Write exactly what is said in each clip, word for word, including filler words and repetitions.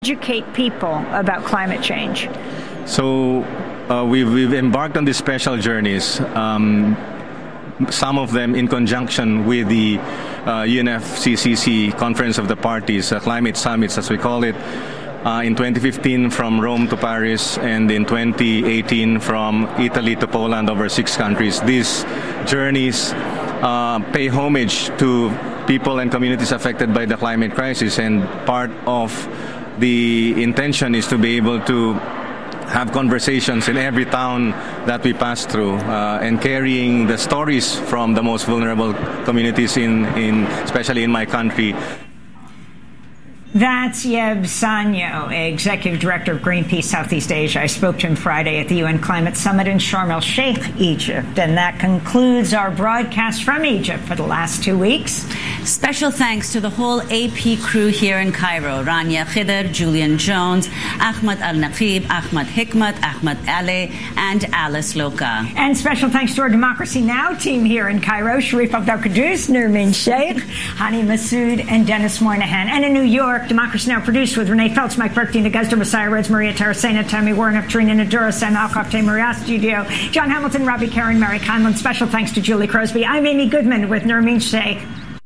Educate people about climate change? So uh, we've, we've embarked on these special journeys, um, some of them in conjunction with the uh, U N F C C C Conference of the Parties, uh, Climate Summits as we call it, uh, in twenty fifteen from Rome to Paris, and in twenty eighteen from Italy to Poland, over six countries. These journeys uh, pay homage to people and communities affected by the climate crisis, and part of the intention is to be able to have conversations in every town that we pass through, uh, and carrying the stories from the most vulnerable communities in, in especially in my country. That's Yeb Sanyo, Executive Director of Greenpeace Southeast Asia. I spoke to him Friday at the U N Climate Summit in Sharm el-Sheikh, Egypt. And that concludes our broadcast from Egypt for the last two weeks. Special thanks to the whole A P crew here in Cairo: Rania Khidr, Julian Jones, Ahmed Al-Naqib, Ahmed Hikmat, Ahmed Ale, and Alice Loka. And special thanks to our Democracy Now! Team here in Cairo: Sharif Abdel-Quddus, Nermeen Sheikh, Hani Massoud, and Dennis Moynihan. And in New York, Democracy Now! Produced with Renee Feltz, Mike Burke, Dina Guzder, Messiah Rhodes, Maria Tarasena, Tammy Warnock, Trina Nadura, Sam Alcock, Maria Studio, John Hamilton, Robbie Karen, Mary Conlon. Special thanks to Julie Crosby. I'm Amy Goodman with Nermeen Sheikh.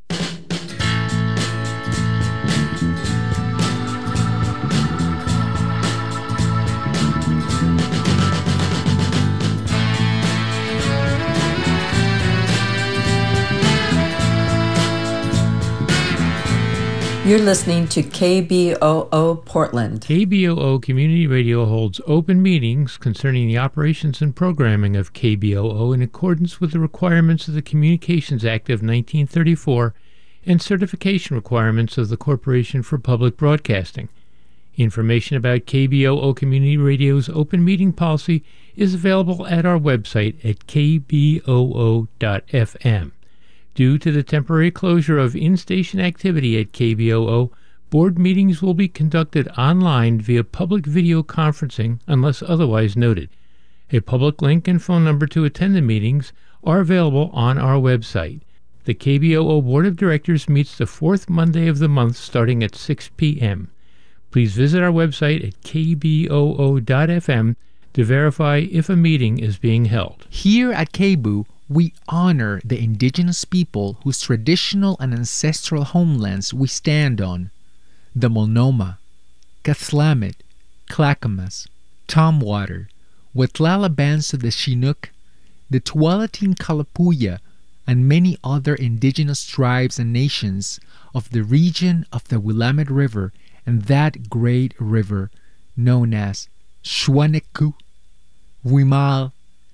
You're listening to K B O O Portland. K B O O Community Radio holds open meetings concerning the operations and programming of K B O O in accordance with the requirements of the Communications Act of nineteen thirty-four and certification requirements of the Corporation for Public Broadcasting. Information about K B O O Community Radio's open meeting policy is available at our website at k b o o dot f m. Due to the temporary closure of in-station activity at K B O O, board meetings will be conducted online via public video conferencing unless otherwise noted. A public link and phone number to attend the meetings are available on our website. The K B O O Board of Directors meets the fourth Monday of the month starting at six p.m. Please visit our website at k b o o dot f m to verify if a meeting is being held. Here at K B O O, we honor the indigenous people whose traditional and ancestral homelands we stand on: the Multnomah, Cathlamet, Clackamas, Tumwater, Witlala bands of the Chinook, the Tualatin Kalapuya, and many other indigenous tribes and nations of the region of the Willamette River and that great river known as Shuaneku, Wimal,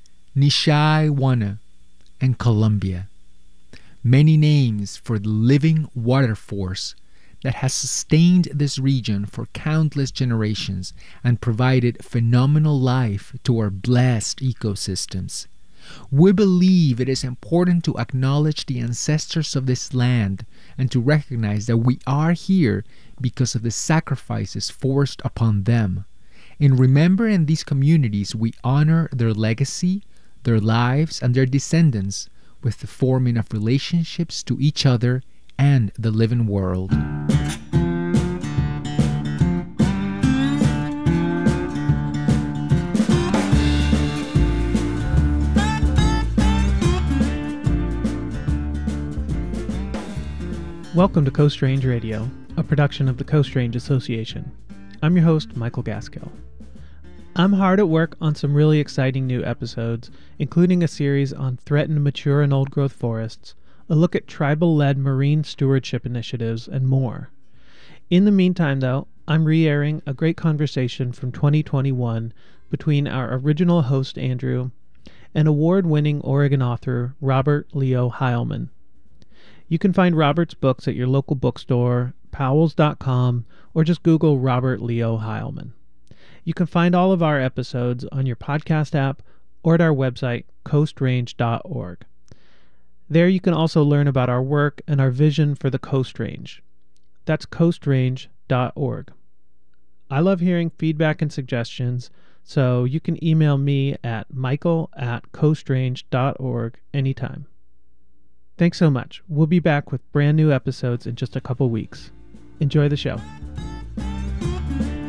Nishaiwana, and Columbia. Many names for the living water force that has sustained this region for countless generations and provided phenomenal life to our blessed ecosystems. We believe it is important to acknowledge the ancestors of this land and to recognize that we are here because of the sacrifices forced upon them. In remembering these communities, we honor their legacy, their lives, and their descendants with the forming of relationships to each other and the living world. Welcome to Coast Range Radio, a production of the Coast Range Association. I'm your host, Michael Gaskill. I'm hard at work on some really exciting new episodes, including a series on threatened mature and old-growth forests, a look at tribal-led marine stewardship initiatives, and more. In the meantime, though, I'm re-airing a great conversation from twenty twenty-one between our original host, Andrew, and award-winning Oregon author Robert Leo Heilman. You can find Robert's books at your local bookstore, powells dot com, or just Google Robert Leo Heilman. You can find all of our episodes on your podcast app or at our website, coast range dot org. There you can also learn about our work and our vision for the Coast Range. That's coast range dot org. I love hearing feedback and suggestions, so you can email me at michael at coast range dot org anytime. Thanks so much. We'll be back with brand new episodes in just a couple weeks. Enjoy the show.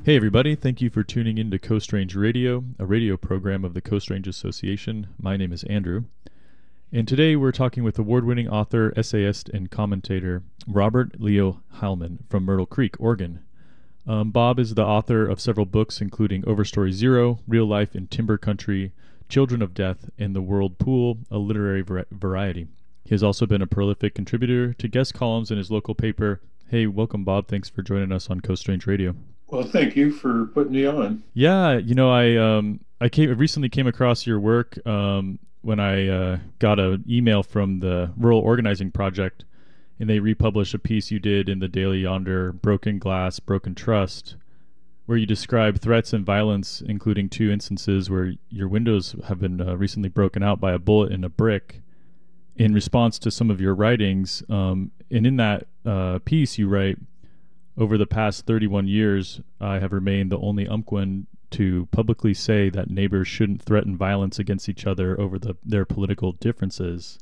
Hey everybody, thank you for tuning in to Coast Range Radio, a radio program of the Coast Range Association. My name is Andrew, and today we're talking with award-winning author, essayist, and commentator Robert Leo Heilman from Myrtle Creek, Oregon. Um, Bob is the author of several books including Overstory Zero, Real Life in Timber Country, Children of Death, and The World Pool, a literary var- variety. He has also been a prolific contributor to guest columns in his local paper. Hey, welcome Bob, thanks for joining us on Coast Range Radio. Well, thank you for putting me on. Yeah, you know, I um, I came recently came across your work um, when I uh, got an email from the Rural Organizing Project, and they republished a piece you did in the Daily Yonder, Broken Glass, Broken Trust, where you describe threats and violence, including two instances where your windows have been uh, recently broken out by a bullet and a brick in response to some of your writings. Um, and in that uh, piece, you write, over the past thirty-one years, I have remained the only Umpquen to publicly say that neighbors shouldn't threaten violence against each other over the, their political differences.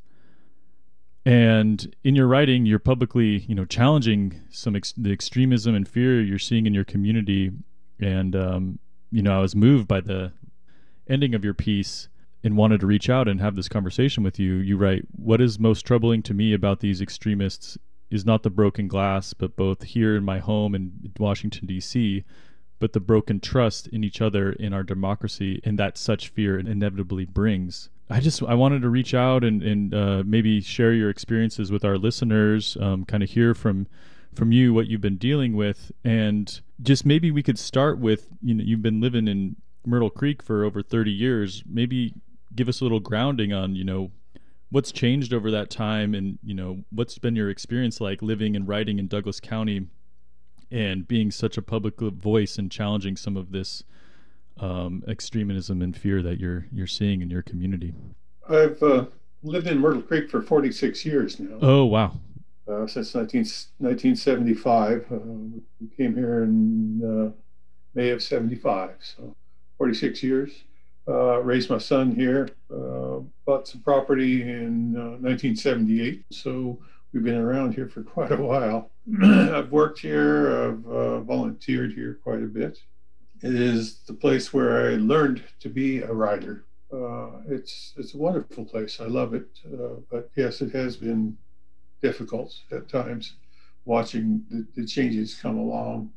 And in your writing, you're publicly, you know, challenging some ex- the extremism and fear you're seeing in your community. And, um, you know, I was moved by the ending of your piece and wanted to reach out and have this conversation with you. You write, "What is most troubling to me about these extremists is not the broken glass, but both here in my home in Washington, D C, but the broken trust in each other, in our democracy, and that such fear inevitably brings." I just, I wanted to reach out and, and uh, maybe share your experiences with our listeners, um, kind of hear from from you what you've been dealing with, and just maybe we could start with, you know, you've been living in Myrtle Creek for over thirty years. Maybe give us a little grounding on, you know, what's changed over that time, and, you know, what's been your experience like living and writing in Douglas County and being such a public voice and challenging some of this um, extremism and fear that you're you're seeing in your community? I've uh, lived in Myrtle Creek for forty-six years now. Oh, wow. Uh, since nineteen seventy-five. Uh, we came here in uh, May of seventy-five, so forty-six years. Uh, raised my son here, uh, bought some property in uh, nineteen seventy-eight. So we've been around here for quite a while. I've worked here, I've uh, volunteered here quite a bit. It is the place where I learned to be a writer. Uh, it's it's a wonderful place. I love it. Uh, but yes, it has been difficult at times watching the, the changes come along.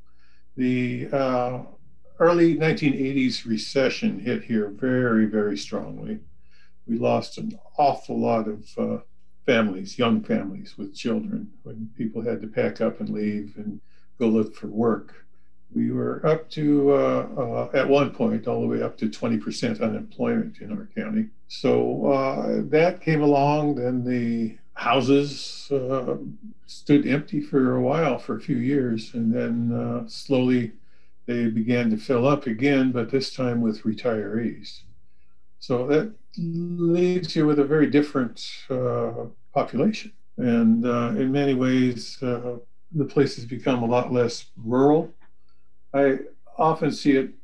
The uh, early nineteen eighties recession hit here very, very strongly. We lost an awful lot of uh, families, young families with children, when people had to pack up and leave and go look for work. We were up to, uh, uh, at one point, all the way up to twenty percent unemployment in our county. So uh, that came along, then the houses uh, stood empty for a while, for a few years, and then uh, slowly they began to fill up again, but this time with retirees. So that leaves you with a very different uh, population. And uh, in many ways, uh, the place has become a lot less rural. I often see it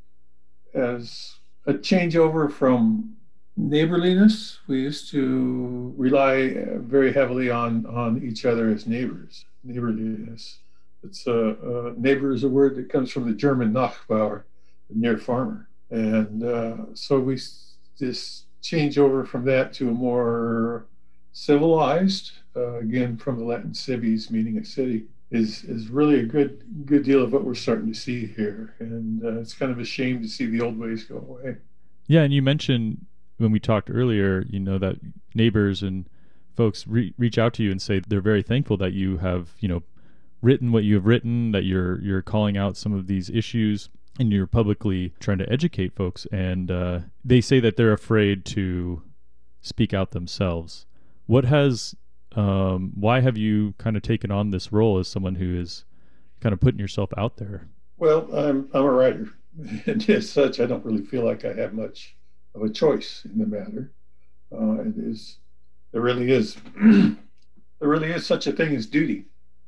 as a changeover from neighborliness. We used to rely very heavily on, on each other as neighbors, neighborliness. It's uh, uh, neighbor is a word that comes from the German Nachbar, near farmer. And uh, so we just change over from that to a more civilized, uh, again, from the Latin civis, meaning a city, is is really a good good deal of what we're starting to see here. And uh, it's kind of a shame to see the old ways go away. Yeah, and you mentioned when we talked earlier, you know, that neighbors and folks re- reach out to you and say they're very thankful that you have, you know, written what you have written, that you're you're calling out some of these issues, and you're publicly trying to educate folks. And uh, they say that they're afraid to speak out themselves. What has, um, why have you kind of taken on this role as someone who is kind of putting yourself out there? Well, I'm I'm a writer, and as such, I don't really feel like I have much of a choice in the matter. Uh, it is, there really is, there really is such a thing as duty.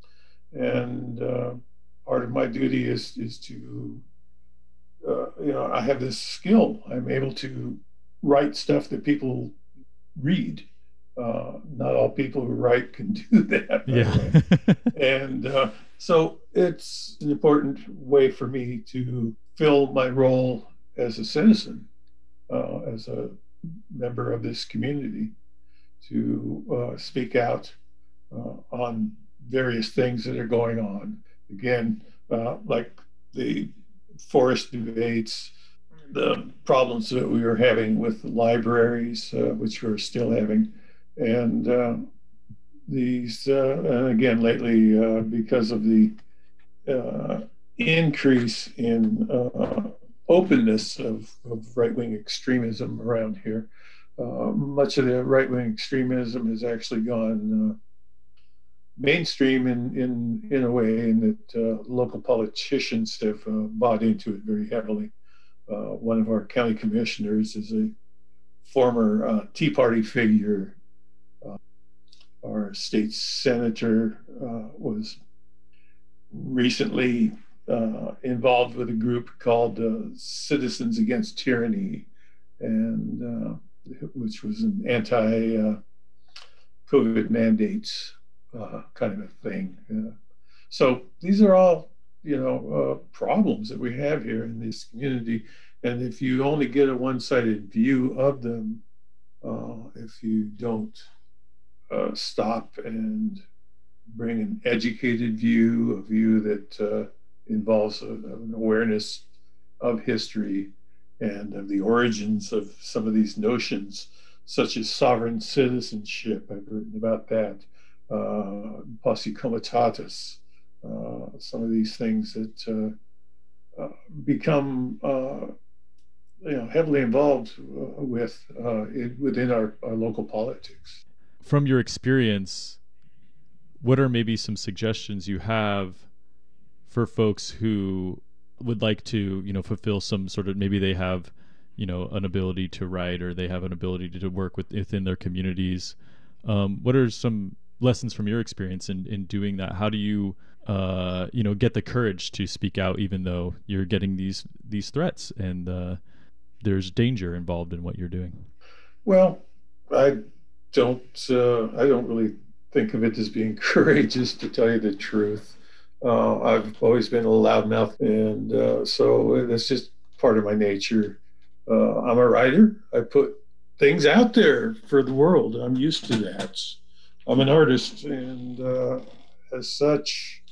And uh, part of my duty is is to, uh, you know, I have this skill. I'm able to write stuff that people read. Uh, not all people who write can do that. Yeah. And uh, so it's an important way for me to fill my role as a citizen, uh, as a member of this community, to uh, speak out uh, on various things that are going on. Again, uh, like the forest debates, the problems that we were having with the libraries, uh, which we're still having, and uh, these, uh, and again lately, uh, because of the uh, increase in uh, openness of, of right-wing extremism around here, uh, much of the right-wing extremism has actually gone uh, mainstream in, in, in a way, in that uh, local politicians have uh, bought into it very heavily. Uh, one of our county commissioners is a former uh, Tea Party figure. Uh, our state senator uh, was recently uh, involved with a group called uh, Citizens Against Tyranny, and uh, which was an anti-COVID uh, mandates uh, kind of a thing. Uh, so these are all, you know, uh, problems that we have here in this community. And if you only get a one-sided view of them, uh, if you don't uh, stop and bring an educated view, a view that uh, involves a, an awareness of history and of the origins of some of these notions, such as sovereign citizenship. I've written about that. Uh, posse comitatus, uh, some of these things that uh, uh, become uh, you know, heavily involved uh, with uh, it, within our, our local politics. From your experience, what are maybe some suggestions you have for folks who would like to, you know, fulfill some sort of, maybe they have, you know, an ability to write, or they have an ability to, to work with, within their communities? Um, what are some lessons from your experience in, in doing that? How do you, uh, you know, get the courage to speak out, even though you're getting these, these threats and uh, there's danger involved in what you're doing? Well, I don't, uh, I don't really think of it as being courageous, to tell you the truth. Uh, I've always been a loudmouth, and uh, so that's just part of my nature. Uh, I'm a writer. I put things out there for the world. I'm used to that. I'm an artist, and uh, as such,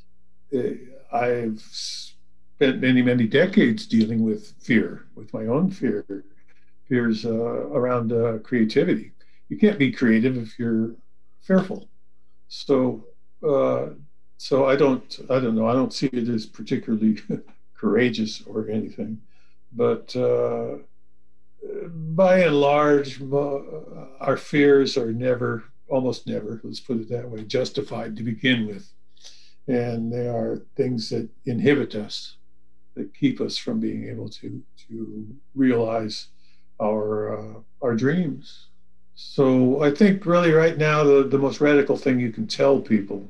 I've spent many, many decades dealing with fear, with my own fear, fears uh, around uh, creativity. You can't be creative if you're fearful. So, uh, so I don't, I don't know. I don't see it as particularly courageous or anything, but uh, by and large, our fears are never, almost never, let's put it that way, justified to begin with. And they are things that inhibit us, that keep us from being able to, to realize our, uh, our dreams. So I think really right now, the, the most radical thing you can tell people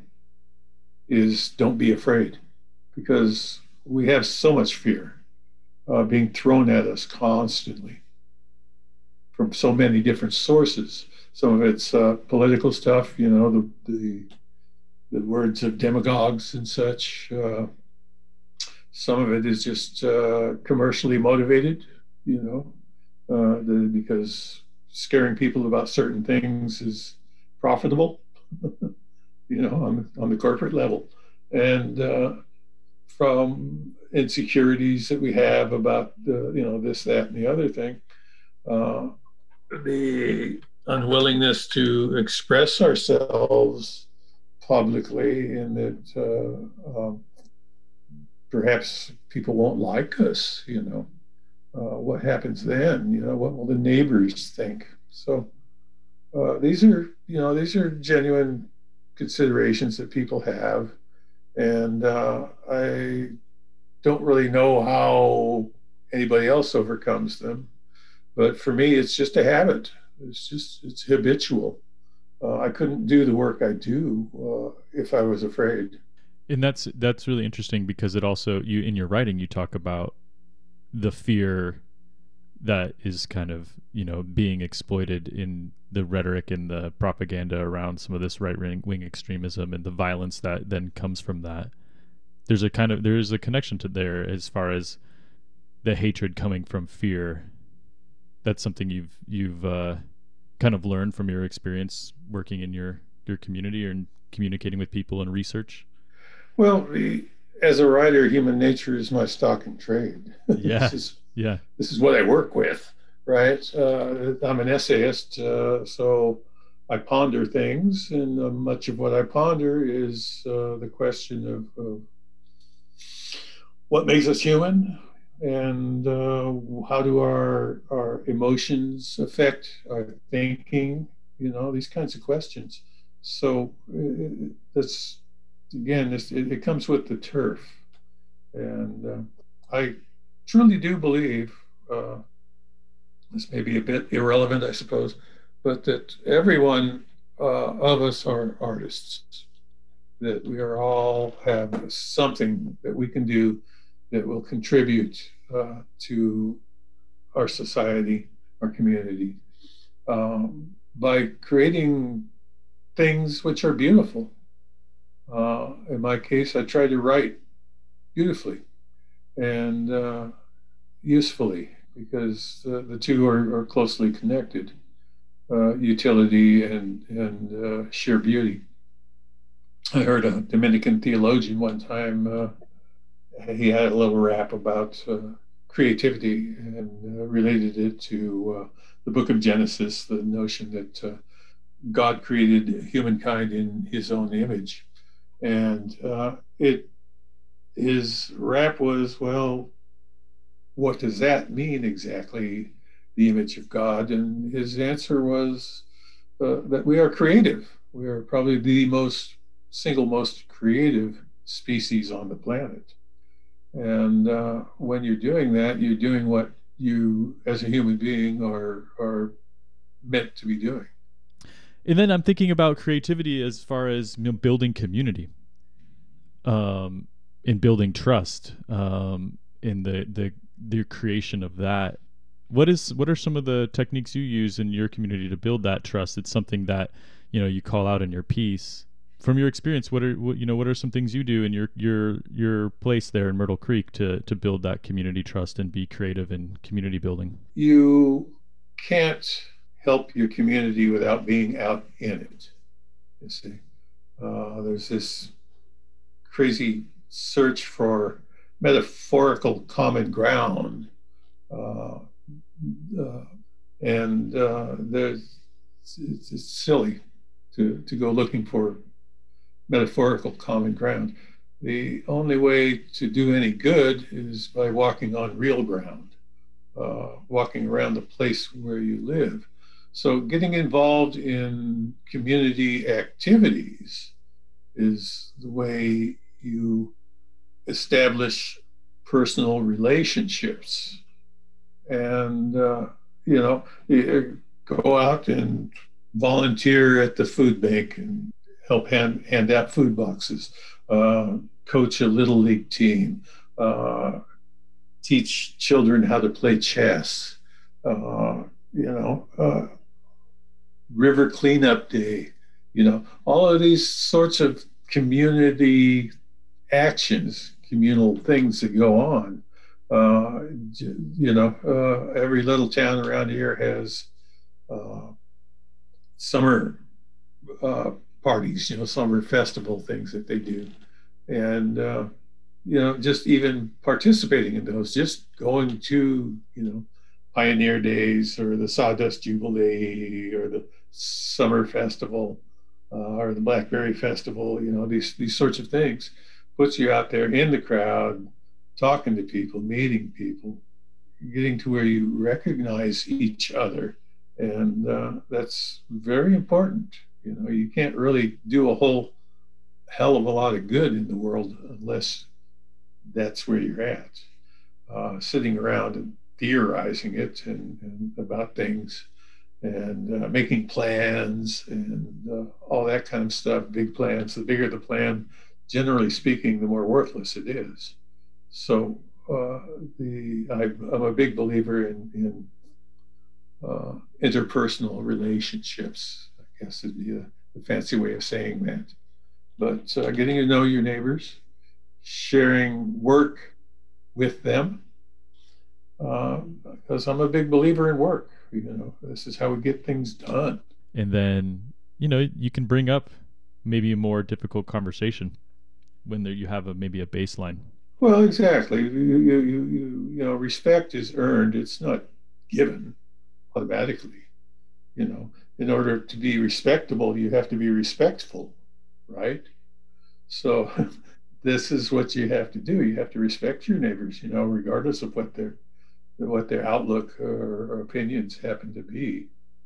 is don't be afraid, because we have so much fear uh, being thrown at us constantly from so many different sources. Some of it's uh, political stuff, you know, the, the, the words of demagogues and such. Uh, some of it is just uh, commercially motivated, you know, uh, the, because scaring people about certain things is profitable, you know, on, on the corporate level. And uh, from insecurities that we have about, the, you know, this, that, and the other thing, uh, the unwillingness to express ourselves publicly, and that uh, um, perhaps people won't like us, you know. Uh, what happens then? You know, what will the neighbors think? So uh, these are, you know, these are genuine considerations that people have, and uh, I don't really know how anybody else overcomes them. But for me, it's just a habit. It's just, it's habitual. Uh, I couldn't do the work I do uh, if I was afraid. And that's that's really interesting, because it also, you in your writing, you talk about the fear that is kind of, you know, being exploited in the rhetoric and the propaganda around some of this right wing extremism and the violence that then comes from that. There's a kind of, there's a connection to there as far as the hatred coming from fear. That's something you've, you've, uh, kind of learned from your experience working in your, your community or in communicating with people and research. Well, the, as a writer, human nature is my stock and trade. Yeah. this is, yeah. This is what I work with, right? Uh, I'm an essayist, uh, so I ponder things, and uh, much of what I ponder is uh, the question of, of what makes us human, and uh, how do our our emotions affect our thinking? You know, these kinds of questions. So uh, that's again, this, it, it comes with the turf, and uh, I truly do believe, uh, this may be a bit irrelevant, I suppose, but that everyone uh, of us are artists, that we are all have something that we can do that will contribute uh, to our society, our community, um, by creating things which are beautiful. Uh, in my case, I try to write beautifully and uh, usefully, because uh, the two are, are closely connected, uh, utility and, and uh, sheer beauty. I heard a Dominican theologian one time, uh, he had a little rap about uh, creativity and uh, related it to uh, the book of Genesis, the notion that uh, God created humankind in his own image. And uh, it his rap was, well, what does that mean exactly, the image of God? And his answer was uh, that we are creative. We are probably the most single most creative species on the planet. And uh, when you're doing that, you're doing what you, as a human being, are are meant to be doing. And then I'm thinking about creativity as far as, you know, building community, um, and building trust, um, in the, the the creation of that. What is what are some of the techniques you use in your community to build that trust? It's something that, you know, you call out in your piece. From your experience, what are what, you know what are some things you do in your your your place there in Myrtle Creek to to build that community trust and be creative in community building? You can't help your community without being out in it. You see, uh, there's this crazy search for metaphorical common ground, uh, uh, and uh, there's it's, it's silly to to go looking for metaphorical common ground. The only way to do any good is by walking on real ground, uh, walking around the place where you live. So getting involved in community activities is the way you establish personal relationships. And, uh, you know, you go out and volunteer at the food bank and help hand, hand out food boxes, uh, coach a little league team, uh, teach children how to play chess, uh, you know, uh, river cleanup day, you know, all of these sorts of community actions, communal things that go on. Uh, you know, uh, every little town around here has uh, summer uh, parties, you know, summer festival things that they do. And, uh, you know, just even participating in those, just going to, you know, Pioneer Days or the Sawdust Jubilee or the Summer Festival uh, or the Blackberry Festival, you know, these, these sorts of things puts you out there in the crowd, talking to people, meeting people, getting to where you recognize each other. And uh, that's very important. You know, you can't really do a whole hell of a lot of good in the world unless that's where you're at. Uh, sitting around and theorizing it and, and about things and uh, making plans and uh, all that kind of stuff, big plans. The bigger the plan, generally speaking, the more worthless it is. So uh, the I, I'm a big believer in, in uh, interpersonal relationships. I guess would be a, a fancy way of saying that. But uh, getting to know your neighbors, sharing work with them, uh, because I'm a big believer in work. You know, this is how we get things done. And then, you know, you can bring up maybe a more difficult conversation when there you have a maybe a baseline. Well, exactly. You, you, you, you know, respect is earned. It's not given automatically. You know, in order to be respectable, you have to be respectful, right? So this is what you have to do. You have to respect your neighbors, you know, regardless of what their what their outlook or, or opinions happen to be.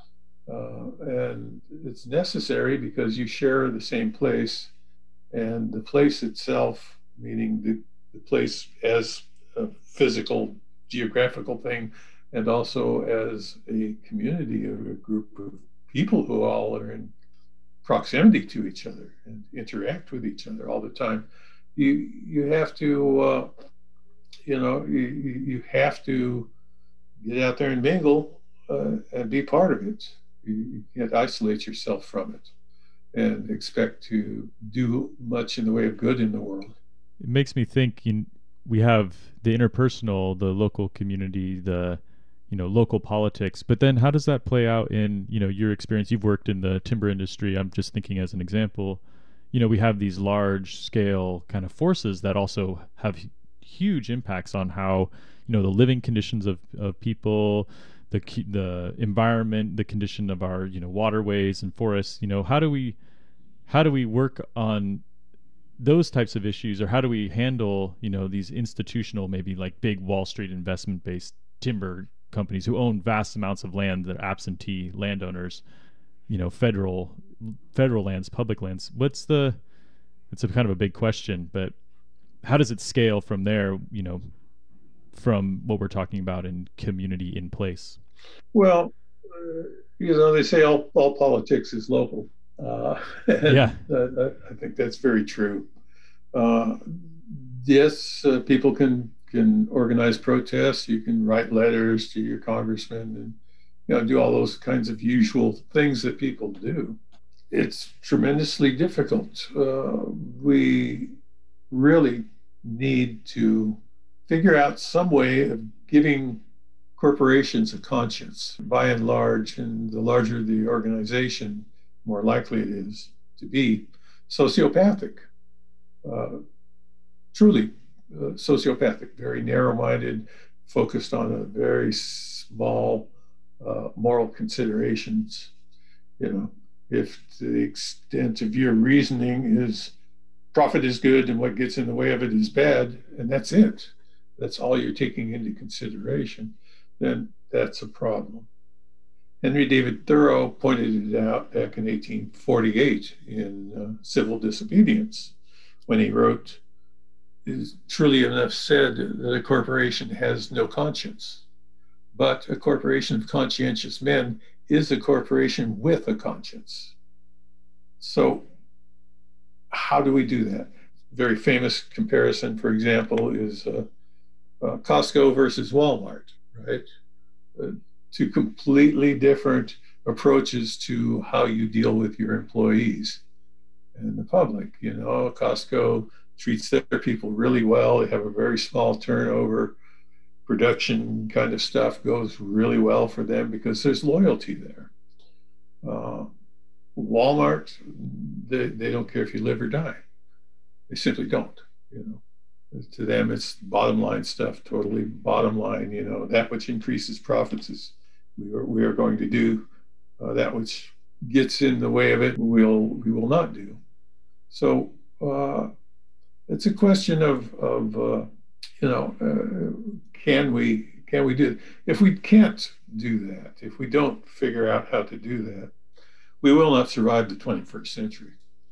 Uh, and it's necessary because you share the same place, and the place itself, meaning the, the place as a physical, geographical thing, and also as a community of a group of people who all are in proximity to each other and interact with each other all the time. You you have to, uh, you know, you, you have to get out there and mingle uh, and be part of it. You can't isolate yourself from it and expect to do much in the way of good in the world. It makes me think, you know, we have the interpersonal, the local community, the, you know, local politics, but then how does that play out in, you know, your experience? You've worked in the timber industry. I'm just thinking as an example, you know, we have these large scale kind of forces that also have huge impacts on how, you know, the living conditions of, of people, the the environment, the condition of our, you know, waterways and forests. You know, how do we how do we work on those types of issues, or how do we handle, you know, these institutional, maybe like big Wall Street investment based timber companies who own vast amounts of land that are absentee landowners, you know, federal federal lands, public lands? What's the it's a kind of a big question, but how does it scale from there, you know, from what we're talking about in community in place? Well, uh, you know, they say all, all politics is local. Uh, yeah. Uh, I think that's very true. Uh, yes, uh, people can can organize protests. You can write letters to your congressman and, you know, do all those kinds of usual things that people do. It's tremendously difficult. Uh, we really need to figure out some way of giving corporations a conscience. By and large, and the larger the organization, more likely it is to be sociopathic, uh, truly uh, sociopathic, very narrow-minded, focused on a very small uh, moral considerations. You know, if to the extent of your reasoning is profit is good and what gets in the way of it is bad, and that's it, that's all you're taking into consideration, then that's a problem. Henry David Thoreau pointed it out back in eighteen forty-eight in uh, Civil Disobedience, when he wrote, "Is truly enough said that a corporation has no conscience, but a corporation of conscientious men is a corporation with a conscience." So how do we do that? Very famous comparison, for example, is uh, uh, Costco versus Walmart, right? Uh, two completely different approaches to how you deal with your employees and the public. You know, Costco treats their people really well. They have a very small turnover. Production kind of stuff goes really well for them because there's loyalty there. Uh, Walmart, they, they don't care if you live or die. They simply don't, you know. To them, it's bottom line stuff, totally bottom line. You know, that which increases profits is we are, we are going to do. Uh, that which gets in the way of it, we'll, we will not do. So uh, it's a question of, of uh, you know, uh, can we can we do it? If we can't do that, if we don't figure out how to do that, we will not survive the twenty-first century.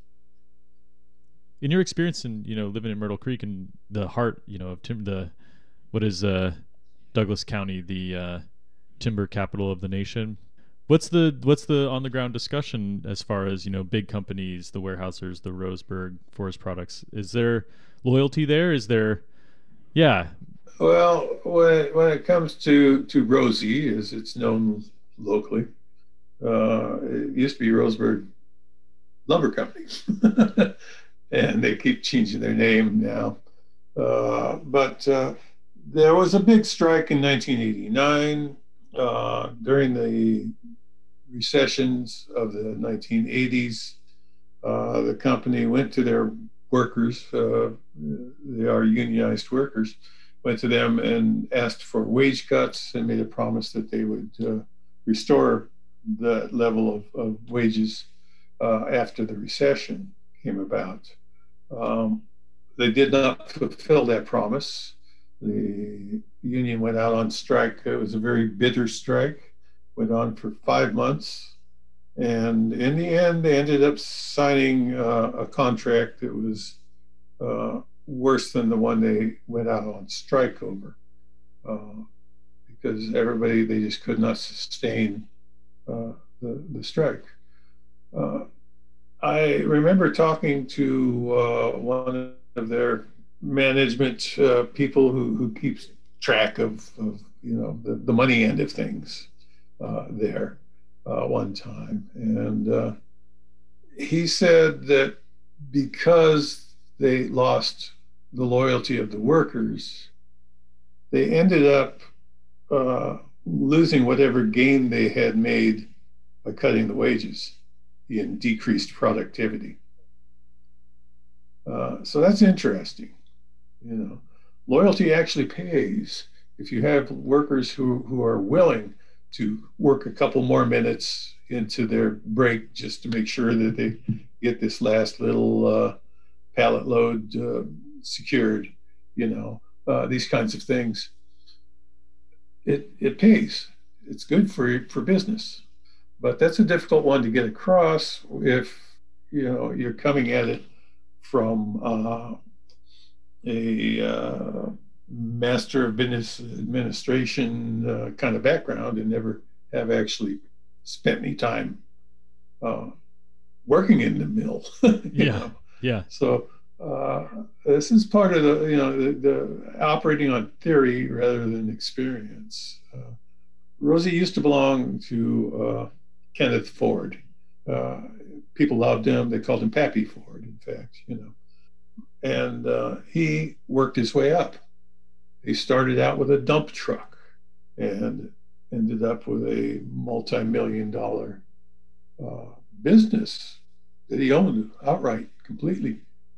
In your experience in, you know, living in Myrtle Creek and the heart, you know, of tim- the, what is uh, Douglas County, the uh, timber capital of the nation, what's the what's the on the ground discussion as far as, you know, big companies, the Weyerhaeusers, the Roseburg Forest Products? Is there loyalty there? Is there, yeah? Well, when it, when it comes to to Rosie, as it's known locally, uh, it used to be Roseburg Lumber Company, and they keep changing their name now. Uh, but uh, there was a big strike in nineteen eighty-nine uh, during the recessions of the nineteen eighties. Uh, the company went to their workers, uh, they are unionized workers, went to them and asked for wage cuts and made a promise that they would uh, restore the level of, of wages uh, after the recession came about. Um, they did not fulfill that promise. The union went out on strike. It was a very bitter strike, went on for five months. And in the end, they ended up signing uh, a contract that was uh, worse than the one they went out on strike over, uh, because everybody, they just could not sustain uh, the, the strike. Uh, I remember talking to uh, one of their management uh, people who, who keeps track of, of you know, the, the money end of things uh, there. Uh, one time, and uh, he said that because they lost the loyalty of the workers, they ended up uh, losing whatever gain they had made by cutting the wages in decreased productivity. Uh, so that's interesting. You know, loyalty actually pays. If you have workers who, who are willing to work a couple more minutes into their break just to make sure that they get this last little uh, pallet load uh, secured, you know, uh, these kinds of things. It it pays. It's good for for business, but that's a difficult one to get across if you know you're coming at it from uh, a uh, master of business administration uh, kind of background and never have actually spent any time uh, working in the mill. yeah, know? yeah. So uh, this is part of the you know the, the operating on theory rather than experience. Uh, Rosie used to belong to uh, Kenneth Ford. Uh, people loved him. They called him Pappy Ford, in fact. You know, and uh, he worked his way up. He started out with a dump truck and ended up with a multi-million dollar uh, business that he owned outright, completely.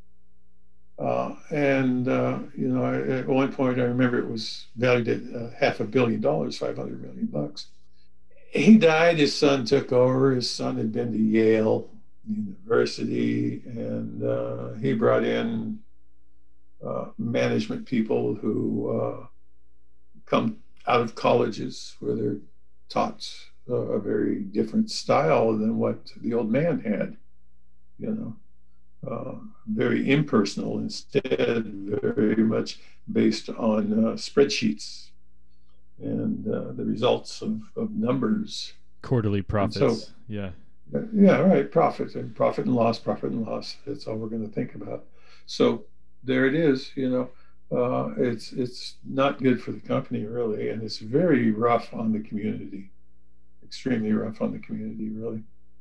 Uh, and, uh, you know, at one point, I remember it was valued at uh, half a billion dollars, five hundred million bucks. He died, his son took over. His son had been to Yale University, and uh, he brought in Uh, management people who uh, come out of colleges where they're taught uh, a very different style than what the old man had, you know, uh, very impersonal instead, very much based on uh, spreadsheets and uh, the results of, of numbers. Quarterly profits, so, yeah. Yeah, right, profit and profit and loss, profit and loss. That's all we're going to think about. So there it is, you know, uh, it's it's not good for the company really, and it's very rough on the community, extremely rough on the community really.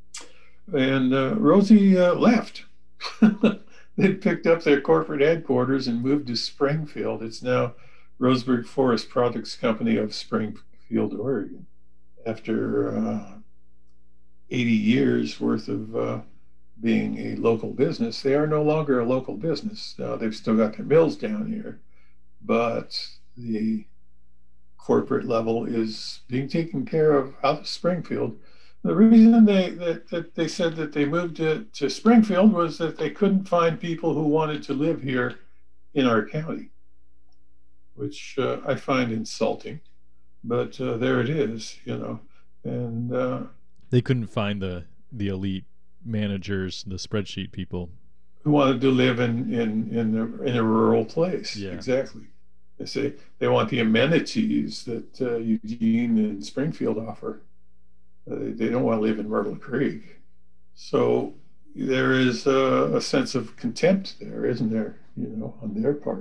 And uh, Rosie uh, left. They picked up their corporate headquarters and moved to Springfield. It's now Roseburg Forest Products Company of Springfield, Oregon. After uh, eighty years worth of uh, being a local business, they are no longer a local business. Now they've still got their mills down here, but the corporate level is being taken care of out of Springfield. The reason they that, that they said that they moved to, to Springfield was that they couldn't find people who wanted to live here in our county, which uh, I find insulting, but uh, there it is, you know. And uh, they couldn't find the the elite managers, the spreadsheet people who wanted to live in in in a, in a rural place. Yeah. Exactly. They say they want the amenities that uh, Eugene and Springfield offer. Uh, they, they don't want to live in Myrtle Creek. So there is a, a sense of contempt there, isn't there? You know, on their part.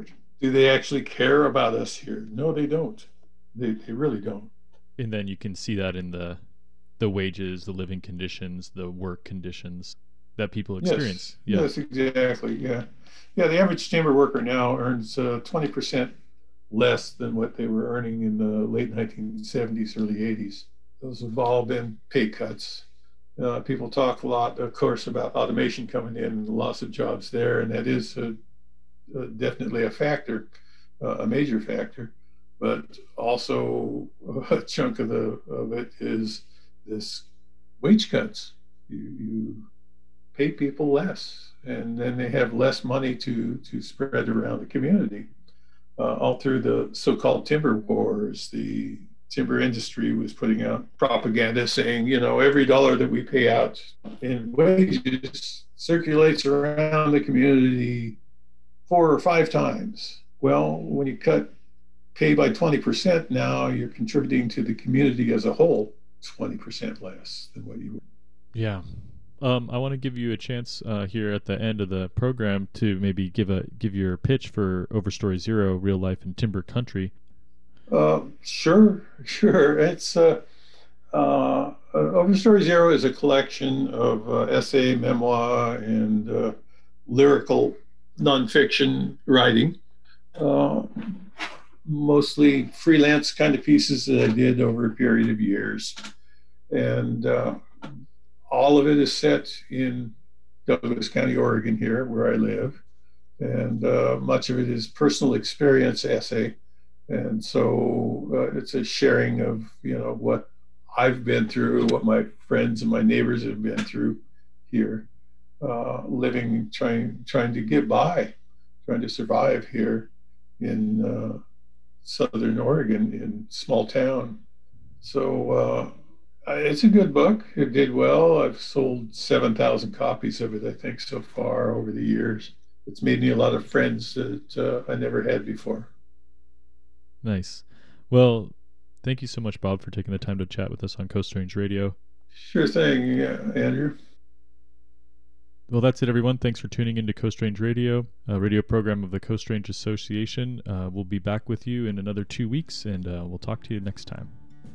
do they actually care about us here? No, they don't. They they really don't. And then you can see that in the the wages, the living conditions, the work conditions that people experience. Yes, yeah. Yes, exactly. Yeah. Yeah, the average timber worker now earns uh, twenty percent less than what they were earning in the late nineteen seventies, early eighties. Those have all been pay cuts. Uh, people talk a lot, of course, about automation coming in and the loss of jobs there, and that is a, a, definitely a factor, uh, a major factor. But also a chunk of the of it is this wage cuts. You, you pay people less, and then they have less money to to spread around the community. Uh, all through the so-called timber wars, the timber industry was putting out propaganda saying, you know, every dollar that we pay out in wages circulates around the community four or five times. Well, when you cut pay by twenty percent now, you're contributing to the community as a whole twenty percent less than what you were. Yeah. Um, I want to give you a chance uh, here at the end of the program to maybe give a give your pitch for Overstory Zero, Real Life in Timber Country. Uh, sure, sure. It's uh, uh, Overstory Zero is a collection of uh, essay, memoir, and uh, lyrical nonfiction writing. Uh, mostly freelance kind of pieces that I did over a period of years. And uh, all of it is set in Douglas County, Oregon here, where I live. And uh, much of it is personal experience essay. And so uh, it's a sharing of, you know, what I've been through, what my friends and my neighbors have been through here, uh, living, trying, trying to get by, trying to survive here in uh, Southern Oregon, in small town. So uh, it's a good book. It did well. I've sold seven thousand copies of it, I think, so far over the years. It's made me a lot of friends that uh, I never had before. Nice. Well, thank you so much, Bob, for taking the time to chat with us on Coast Range Radio. Sure thing, yeah, Andrew. Well, that's it, everyone. Thanks for tuning into Coast Range Radio, a radio program of the Coast Range Association. Uh, we'll be back with you in another two weeks, and uh, we'll talk to you next time.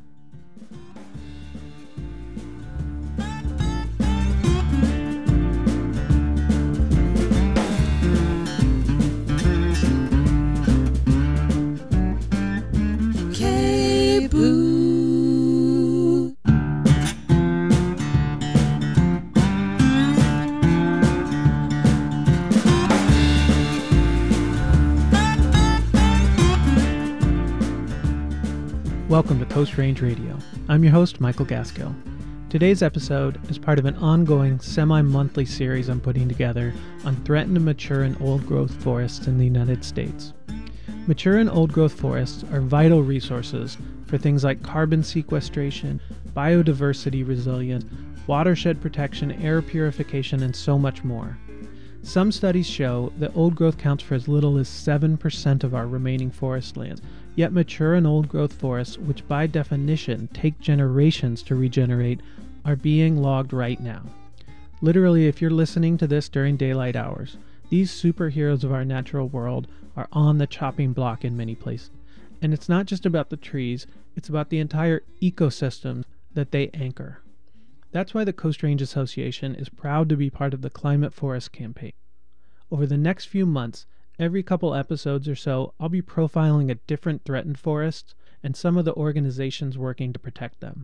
Welcome to Coast Range Radio. I'm your host, Michael Gaskill. Today's episode is part of an ongoing semi-monthly series I'm putting together on threatened, mature, and old-growth forests in the United States. Mature and old-growth forests are vital resources for things like carbon sequestration, biodiversity resilience, watershed protection, air purification, and so much more. Some studies show that old growth counts for as little as seven percent of our remaining forest lands, yet mature and old growth forests, which by definition take generations to regenerate, are being logged right now. Literally, if you're listening to this during daylight hours, these superheroes of our natural world are on the chopping block in many places. And it's not just about the trees, it's about the entire ecosystem that they anchor. That's why the Coast Range Association is proud to be part of the Climate Forest Campaign. Over the next few months, every couple episodes or so, I'll be profiling a different threatened forests and some of the organizations working to protect them.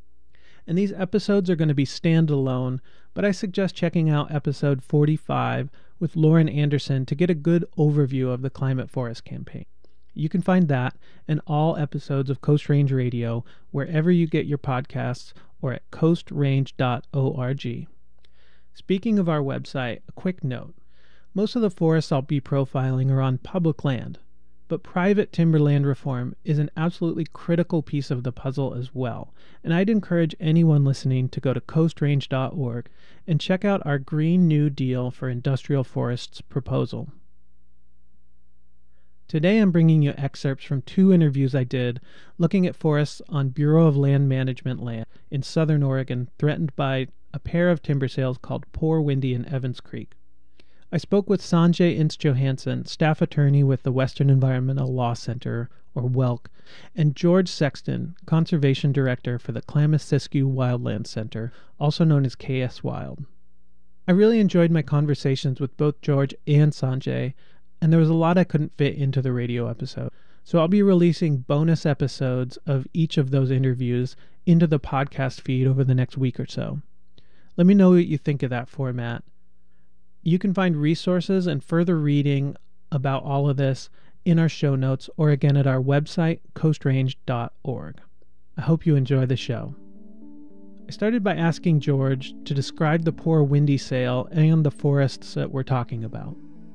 And these episodes are going to be standalone, but I suggest checking out episode forty-five with Lauren Anderson to get a good overview of the Climate Forest Campaign. You can find that and all episodes of Coast Range Radio wherever you get your podcasts or at coast range dot org. Speaking of our website, a quick note. Most of the forests I'll be profiling are on public land, but private timberland reform is an absolutely critical piece of the puzzle as well, and I'd encourage anyone listening to go to coast range dot org and check out our Green New Deal for Industrial Forests proposal. Today I'm bringing you excerpts from two interviews I did looking at forests on Bureau of Land Management land in southern Oregon threatened by a pair of timber sales called Poor Windy and Evans Creek. I spoke with Sanjay Ince Johansson, staff attorney with the Western Environmental Law Center, or W E L C, and George Sexton, conservation director for the Klamath-Siskiyou Wildlands Center, also known as K S Wild. I really enjoyed my conversations with both George and Sanjay, and there was a lot I couldn't fit into the radio episode. So I'll be releasing bonus episodes of each of those interviews into the podcast feed over the next week or so. Let me know what you think of that format. You can find resources and further reading about all of this in our show notes or again at our website, coast range dot org. I hope you enjoy the show. I started by asking George to describe the Poor Windy sale and the forests that we're talking about.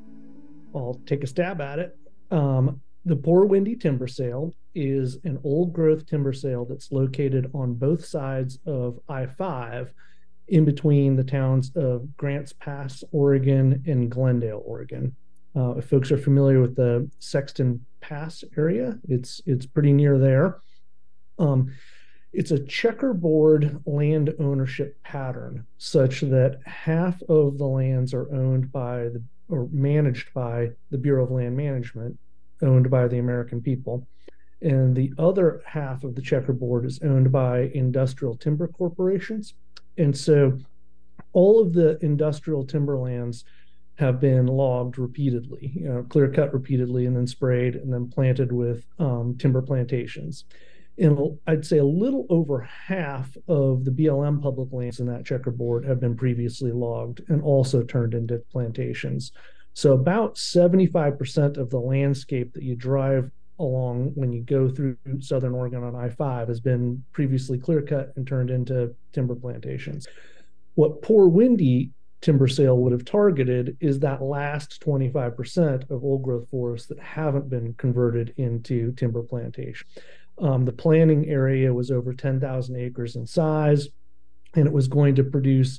I'll take a stab at it. Um, the Poor Windy timber sale is an old growth timber sale that's located on both sides of I five in between the towns of Grants Pass, Oregon and Glendale, Oregon. Uh, if folks are familiar with the Sexton Pass area, it's it's pretty near there. Um, it's a checkerboard land ownership pattern such that half of the lands are owned by the or managed by the Bureau of Land Management, owned by the American people, and the other half of the checkerboard is owned by industrial timber corporations. And so all of the industrial timberlands have been logged repeatedly, you know, clear cut repeatedly and then sprayed and then planted with um, timber plantations. And I'd say a little over half of the B L M public lands in that checkerboard have been previously logged and also turned into plantations. So about seventy-five percent of the landscape that you drive along when you go through Southern Oregon on I five has been previously clear cut and turned into timber plantations. What Poor Windy timber sale would have targeted is that last twenty-five percent of old growth forests that haven't been converted into timber plantation. Um, the planning area was over ten thousand acres in size, and it was going to produce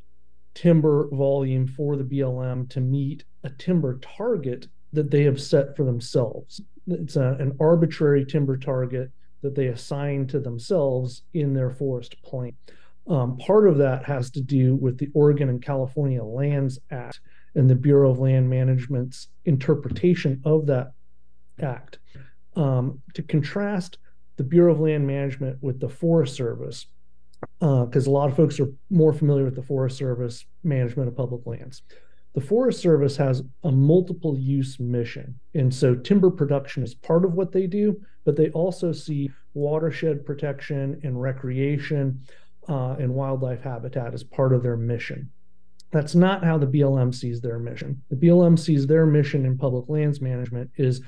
timber volume for the B L M to meet a timber target that they have set for themselves. It's a, an arbitrary timber target that they assign to themselves in their forest plan. Um, part of that has to do with the Oregon and California Lands Act and the Bureau of Land Management's interpretation of that act. Um, to contrast the Bureau of Land Management with the Forest Service, because uh, a lot of folks are more familiar with the Forest Service management of public lands. The Forest Service has a multiple use mission. And so timber production is part of what they do, but they also see watershed protection and recreation uh, and wildlife habitat as part of their mission. That's not how the B L M sees their mission. The B L M sees their mission in public lands management is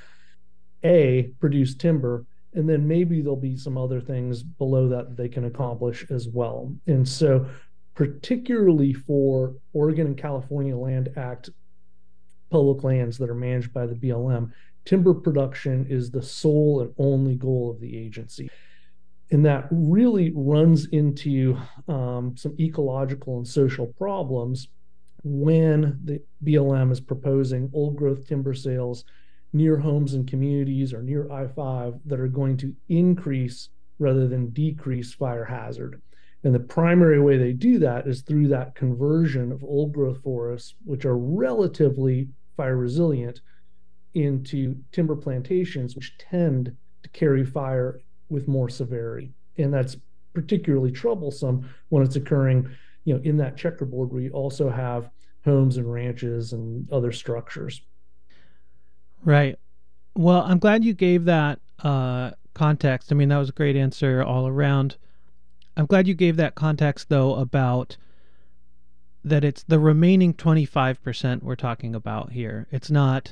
A, produce timber, and then maybe there'll be some other things below that that they can accomplish as well. And so particularly for Oregon and California Land Act public lands that are managed by the B L M, timber production is the sole and only goal of the agency. And that really runs into um, some ecological and social problems when the B L M is proposing old growth timber sales near homes and communities or near I five that are going to increase rather than decrease fire hazard. And the primary way they do that is through that conversion of old growth forests, which are relatively fire resilient, into timber plantations, which tend to carry fire with more severity. And that's particularly troublesome when it's occurring, you know, in that checkerboard where you also have homes and ranches and other structures. Right. Well, I'm glad you gave that uh, context. I mean, that was a great answer all around. I'm glad you gave that context, though, about that it's the remaining twenty-five percent we're talking about here. It's not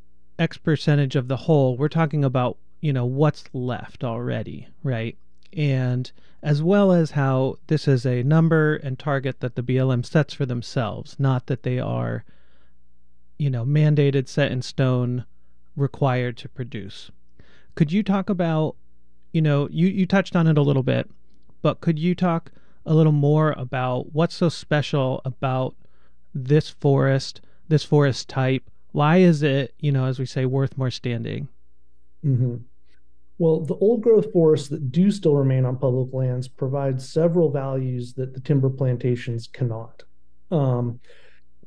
X percentage of the whole. We're talking about, you know, what's left already, right? And as well as how this is a number and target that the B L M sets for themselves, not that they are, you know, mandated, set in stone, required to produce. Could you talk about, you know, you, you touched on it a little bit, but could you talk a little more about what's so special about this forest, this forest type? Why is it, you know, as we say, worth more standing? Mm-hmm. Well, the old growth forests that do still remain on public lands provide several values that the timber plantations cannot. Um,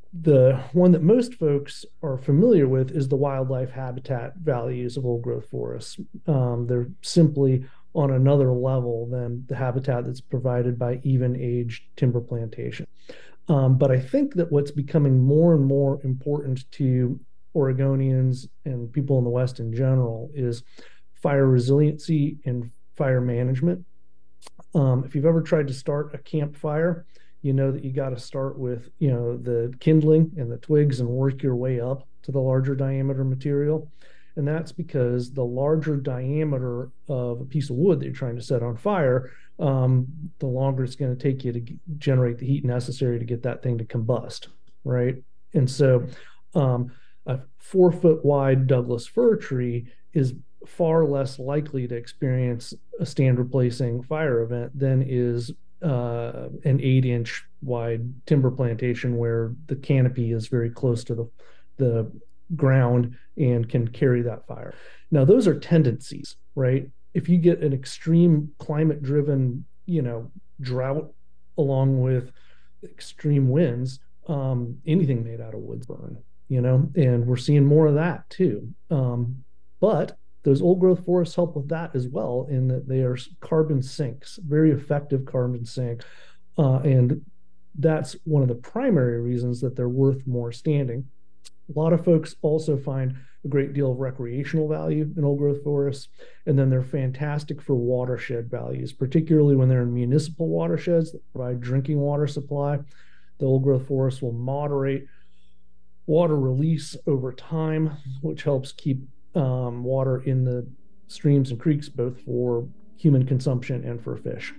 the one that most folks are familiar with is the wildlife habitat values of old growth forests. Um, they're simply on another level than the habitat that's provided by even aged timber plantation. Um, but I think that what's becoming more and more important to Oregonians and people in the West in general is fire resiliency and fire management. Um, if you've ever tried to start a campfire, you know that you got to start with, you know, the kindling and the twigs and work your way up to the larger diameter material. And that's because the larger diameter of a piece of wood that you're trying to set on fire, um, the longer it's going to take you to g- generate the heat necessary to get that thing to combust, right? And so um, a four foot wide Douglas fir tree is far less likely to experience a stand replacing fire event than is uh, an eight inch wide timber plantation where the canopy is very close to the, the ground and can carry that fire. Now, those are tendencies, right? If you get an extreme climate driven, you know, drought along with extreme winds, um, anything made out of wood's burn, you know, and we're seeing more of that too. Um, but those old growth forests help with that as well, in that they are carbon sinks, very effective carbon sink. Uh, and that's one of the primary reasons that they're worth more standing. A lot of folks also find a great deal of recreational value in old growth forests, and then they're fantastic for watershed values, particularly when they're in municipal watersheds that provide drinking water supply. The old growth forest will moderate water release over time, which helps keep um, water in the streams and creeks, both for human consumption and for fish.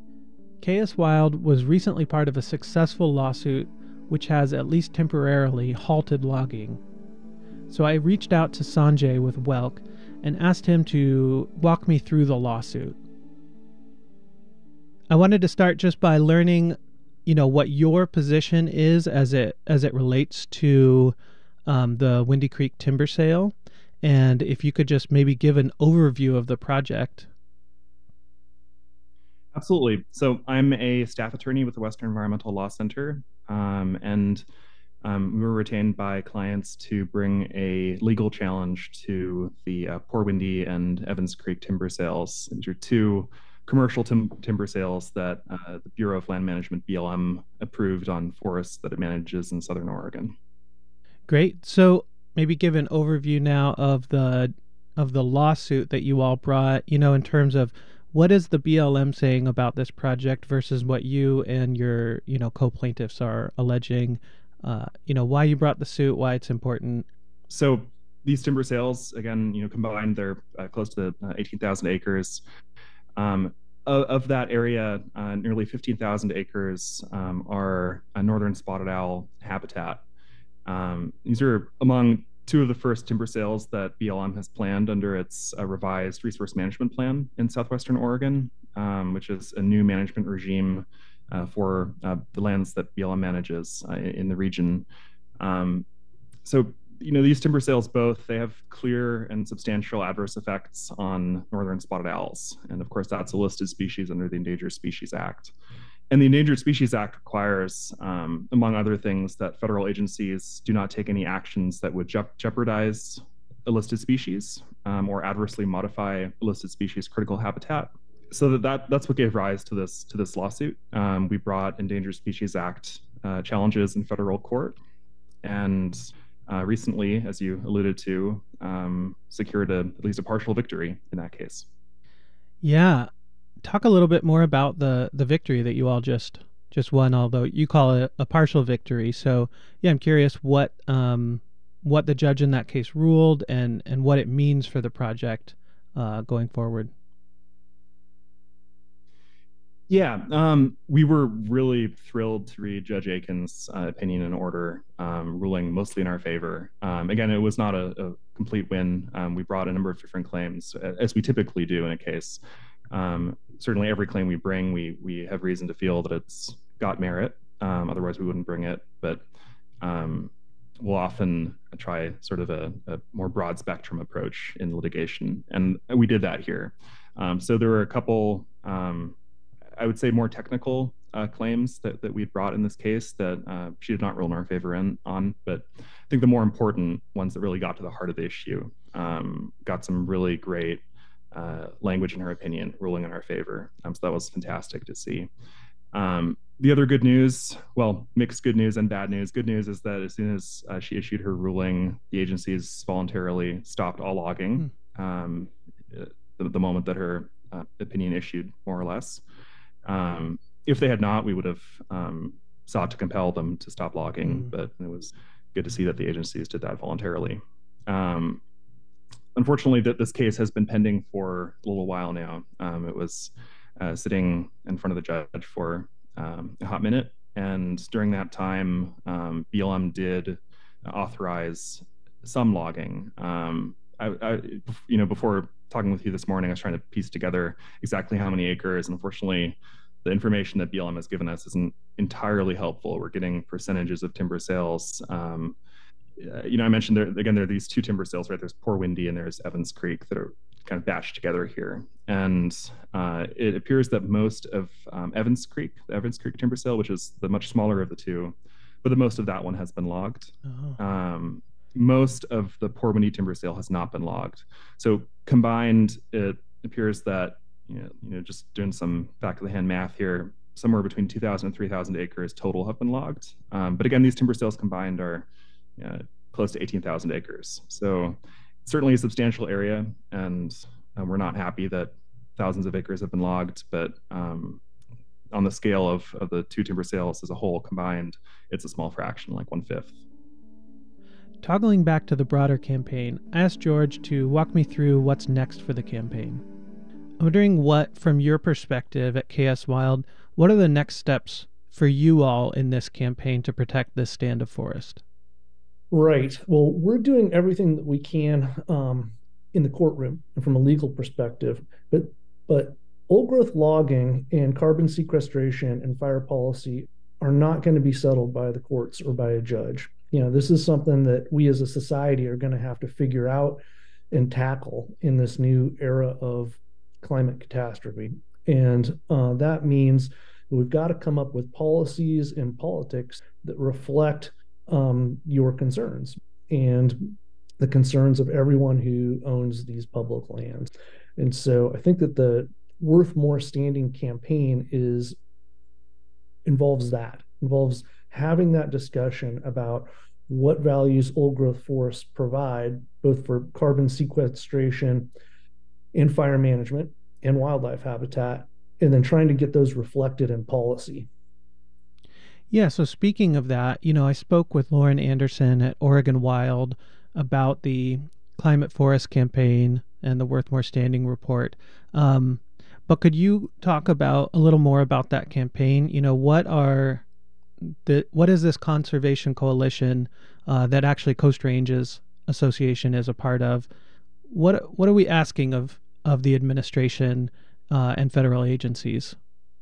K S. Wild was recently part of a successful lawsuit which has at least temporarily halted logging. So I reached out to Sanjay with W E L C and asked him to walk me through the lawsuit. I wanted to start just by learning, you know, what your position is as it as it relates to um, the Windy Creek timber sale, and if you could just maybe give an overview of the project. Absolutely. So I'm a staff attorney with the Western Environmental Law Center, um, and um, we were retained by clients to bring a legal challenge to the uh, Poor Windy and Evans Creek timber sales. These are two commercial tim- timber sales that uh, the Bureau of Land Management, B L M, approved on forests that it manages in Southern Oregon. Great. So maybe give an overview now of the of the lawsuit that you all brought, you know, in terms of what is the B L M saying about this project versus what you and your, you know, co-plaintiffs are alleging, uh, you know, why you brought the suit, why it's important. So these timber sales, again, you know, combined, they're uh, close to uh, eighteen thousand acres. Um, of, of that area, uh, nearly fifteen thousand acres um, are a northern spotted owl habitat. Um, these are among two of the first timber sales that B L M has planned under its uh, revised resource management plan in southwestern Oregon, um, which is a new management regime uh, for uh, the lands that B L M manages uh, in the region. Um, so, you know, these timber sales both, they have clear and substantial adverse effects on northern spotted owls. And of course, that's a listed species under the Endangered Species Act. And the Endangered Species Act requires, um, among other things, that federal agencies do not take any actions that would je- jeopardize a listed species um, or adversely modify a listed species' critical habitat. So that, that that's what gave rise to this to this lawsuit. Um, we brought Endangered Species Act uh, challenges in federal court, and uh, recently, as you alluded to, um, secured a, at least a partial victory in that case. Yeah. Talk a little bit more about the, the victory that you all just just won, although you call it a partial victory. So, yeah, I'm curious what um, what the judge in that case ruled and, and what it means for the project uh, going forward. Yeah, um, we were really thrilled to read Judge Aiken's uh, opinion and order, um, ruling mostly in our favor. Um, again, it was not a, a complete win. Um, we brought a number of different claims, as we typically do in a case. Um, certainly every claim we bring, we we have reason to feel that it's got merit. Um, otherwise, we wouldn't bring it. But um, we'll often try sort of a, a more broad spectrum approach in litigation. And we did that here. Um, so there were a couple, um, I would say, more technical uh, claims that, that we brought in this case that uh, she did not rule in our favor in, on. But I think the more important ones that really got to the heart of the issue um, got some really great uh, language in her opinion, ruling in our favor. Um, so that was fantastic to see. Um, the other good news, well, mixed good news and bad news. Good news is that as soon as uh, she issued her ruling, the agencies voluntarily stopped all logging mm. um, the, the moment that her uh, opinion issued, more or less. Um, if they had not, we would have um, sought to compel them to stop logging, mm. but it was good to see that the agencies did that voluntarily. Um, unfortunately, that this case has been pending for a little while now. Um, it was uh, sitting in front of the judge for um, a hot minute, and during that time, um, B L M did authorize some logging. Um, I, I, you know, before talking with you this morning, I was trying to piece together exactly how many acres, and unfortunately, the information that B L M has given us isn't entirely helpful. We're getting percentages of timber sales. Um, uh, you know, I mentioned there, again, there are these two timber sales, right? There's Poor Windy and there's Evans Creek that are kind of batched together here. And uh, it appears that most of um, Evans Creek, the Evans Creek timber sale, which is the much smaller of the two, but the most of that one has been logged. Oh. Um, most of the Poor Windy timber sale has not been logged. So combined, it appears that You know, you know, just doing some back of the hand math here, somewhere between two thousand and three thousand acres total have been logged. Um, but again, these timber sales combined are you know, close to eighteen thousand acres. So certainly a substantial area, and um, we're not happy that thousands of acres have been logged, but um, on the scale of, of the two timber sales as a whole combined, it's a small fraction, like one-fifth. Toggling back to the broader campaign, I asked George to walk me through what's next for the campaign. I'm wondering what, from your perspective at K S Wild, what are the next steps for you all in this campaign to protect this stand of forest? Right. Well, we're doing everything that we can um, in the courtroom and from a legal perspective, but but old growth logging and carbon sequestration and fire policy are not going to be settled by the courts or by a judge. You know, this is something that we as a society are going to have to figure out and tackle in this new era of climate catastrophe. And uh, that means we've got to come up with policies and politics that reflect um, your concerns and the concerns of everyone who owns these public lands. And so I think that the Worth More Standing campaign is involves that, involves having that discussion about what values old growth forests provide, both for carbon sequestration and fire management and wildlife habitat, and then trying to get those reflected in policy. Yeah, so speaking of that, you know, I spoke with Lauren Anderson at Oregon Wild about the Climate Forest campaign and the Worth More Standing report. Um, but could you talk about a little more about that campaign? You know, what are the what is this conservation coalition uh, that actually Coast Ranges Association is a part of? What what are we asking of of the administration uh, and federal agencies?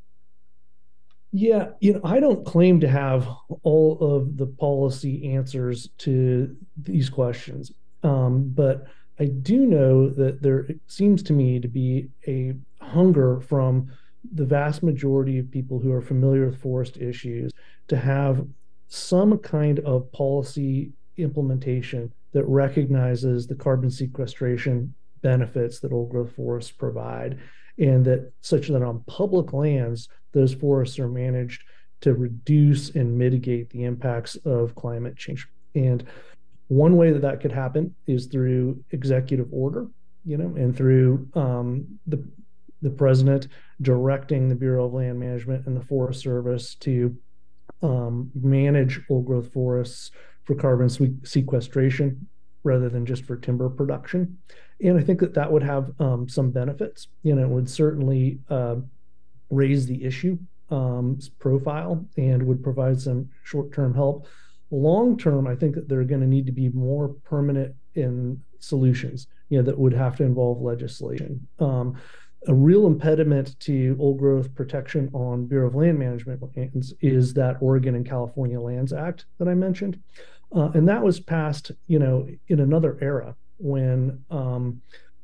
Yeah, you know, I don't claim to have all of the policy answers to these questions, um, but I do know that there seems to me to be a hunger from the vast majority of people who are familiar with forest issues to have some kind of policy implementation that recognizes the carbon sequestration benefits that old growth forests provide, and that such that on public lands, those forests are managed to reduce and mitigate the impacts of climate change. And one way that that could happen is through executive order, you know, and through um, the the president directing the Bureau of Land Management and the Forest Service to um, manage old growth forests for carbon sequestration rather than just for timber production. And I think that that would have um, some benefits. You know, it would certainly uh, raise the issue um, profile and would provide some short-term help. Long-term, I think that there are going to need to be more permanent in solutions, you know, that would have to involve legislation. Um, a real impediment to old growth protection on Bureau of Land Management lands is that Oregon and California Lands Act that I mentioned. Uh, and that was passed, you know, in another era when um,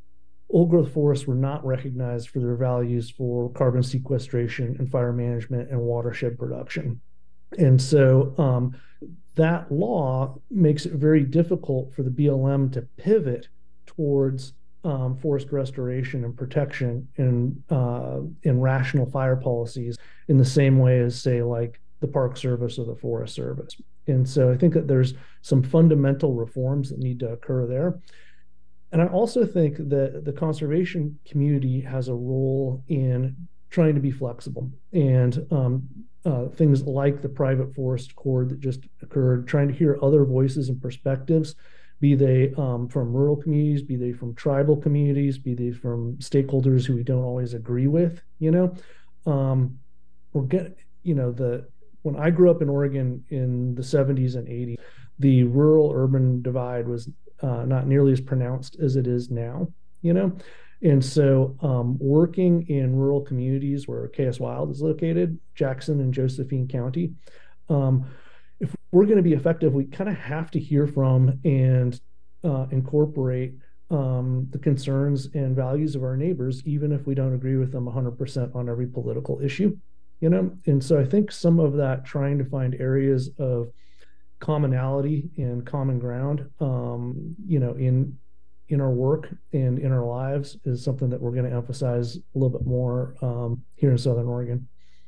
old growth forests were not recognized for their values for carbon sequestration and fire management and watershed production. And so um, that law makes it very difficult for the B L M to pivot towards um, forest restoration and protection in, uh, in rational fire policies in the same way as, say, like the Park Service or the Forest Service. And so I think that there's some fundamental reforms that need to occur there. And I also think that the conservation community has a role in trying to be flexible. And um, uh, things like the private forest accord that just occurred, trying to hear other voices and perspectives, be they um, from rural communities, be they from tribal communities, be they from stakeholders who we don't always agree with, you know. Um, we're getting, you know, the when I grew up in Oregon in the seventies and eighties, the rural-urban divide was uh, not nearly as pronounced as it is now, you know? And so um, working in rural communities where K S Wild is located, Jackson and Josephine County, um, if we're going to be effective, we kind of have to hear from and uh, incorporate um, the concerns and values of our neighbors, even if we don't agree with them one hundred percent on every political issue. You know, and so I think some of that trying to find areas of commonality and common ground, um, you know, in in our work and in our lives is something that we're going to emphasize a little bit more um, here in Southern Oregon.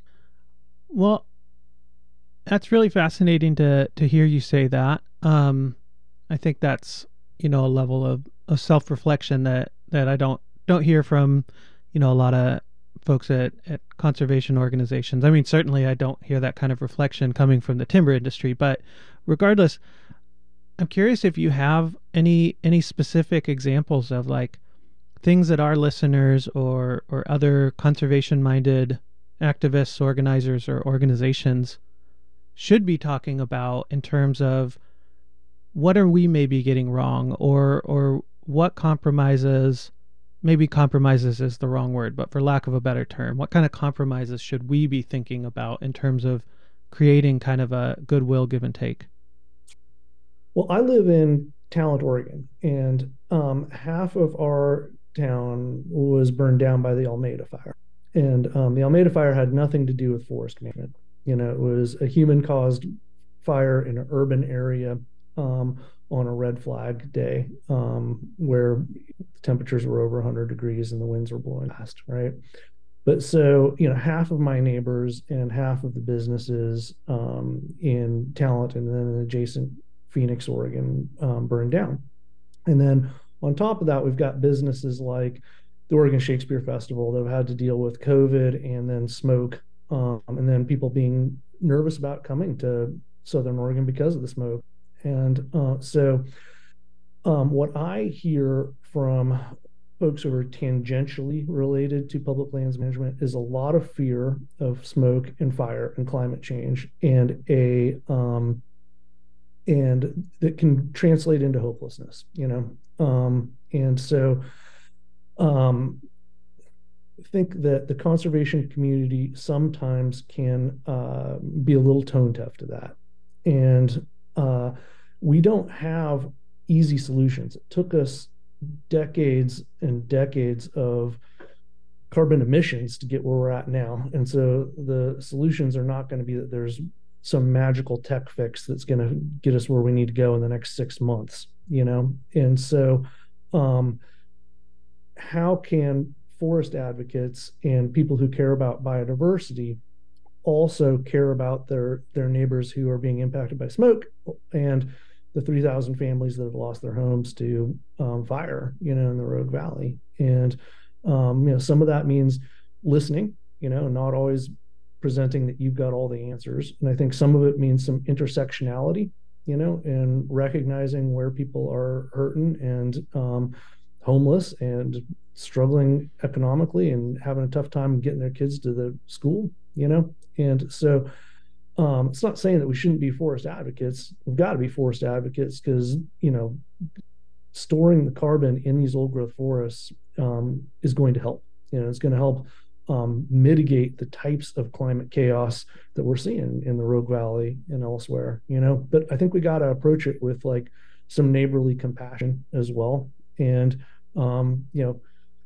Well, that's really fascinating to to hear you say that. Um, I think that's, you know, a level of, of self-reflection that, that I don't don't hear from, you know, a lot of folks at, at conservation organizations. I mean, certainly I don't hear that kind of reflection coming from the timber industry, but regardless, I'm curious if you have any any specific examples of like things that our listeners or or other conservation-minded activists, organizers, or organizations should be talking about in terms of what are we maybe getting wrong, or or what compromises maybe compromises is the wrong word, but for lack of a better term, what kind of compromises should we be thinking about in terms of creating kind of a goodwill give and take? Well, I live in Talent, Oregon, and um, half of our town was burned down by the Almeda fire. And um, the Almeda fire had nothing to do with forest management. You know, it was a human-caused fire in an urban area um, on a red flag day um, where temperatures were over one hundred degrees and the winds were blowing fast, right? But so, you know, half of my neighbors and half of the businesses um, in Talent and then in adjacent Phoenix, Oregon, um, burned down. And then on top of that, we've got businesses like the Oregon Shakespeare Festival that have had to deal with COVID and then smoke, um, and then people being nervous about coming to Southern Oregon because of the smoke. And uh, so um, what I hear from folks who are tangentially related to public lands management is a lot of fear of smoke and fire and climate change, and a um, and that can translate into hopelessness, you know. Um, and so um, I think that the conservation community sometimes can uh, be a little tone deaf to that. And uh, we don't have easy solutions. It took us decades and decades of carbon emissions to get where we're at now. And so the solutions are not going to be that there's some magical tech fix that's going to get us where we need to go in the next six months, you know? And so um, how can forest advocates and people who care about biodiversity also care about their, their neighbors who are being impacted by smoke and the three thousand families that have lost their homes to um, fire, you know, in the Rogue Valley? And, um, you know, some of that means listening, you know, not always presenting that you've got all the answers. And I think some of it means some intersectionality, you know, and recognizing where people are hurting and um, homeless and struggling economically and having a tough time getting their kids to the school, you know. And so um, it's not saying that we shouldn't be forest advocates. We've got to be forest advocates because, you know, storing the carbon in these old growth forests um, is going to help. You know, it's going to help Um, mitigate the types of climate chaos that we're seeing in the Rogue Valley and elsewhere, you know. But I think we got to approach it with like some neighborly compassion as well. And, um, you know,